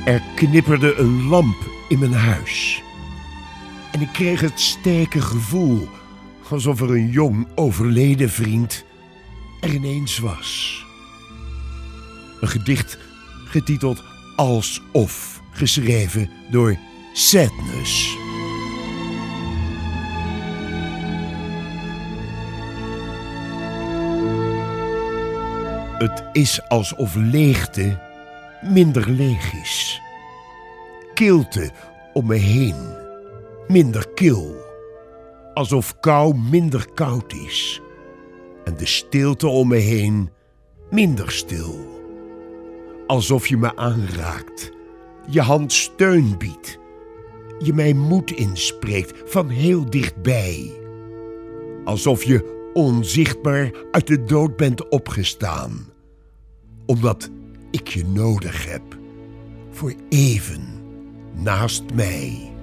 Er knipperde een lamp in mijn huis. En ik kreeg het sterke gevoel alsof er een jong overleden vriend er ineens was. Een gedicht getiteld Alsof, geschreven door Sadness. Het is alsof leegte minder leeg is. Kilte om me heen minder kil. Alsof kou minder koud is. En de stilte om me heen minder stil. Alsof je me aanraakt, je hand steun biedt. Je mij moed inspreekt van heel dichtbij. Alsof je onzichtbaar uit de dood bent opgestaan. Omdat ik je nodig heb, voor even naast mij.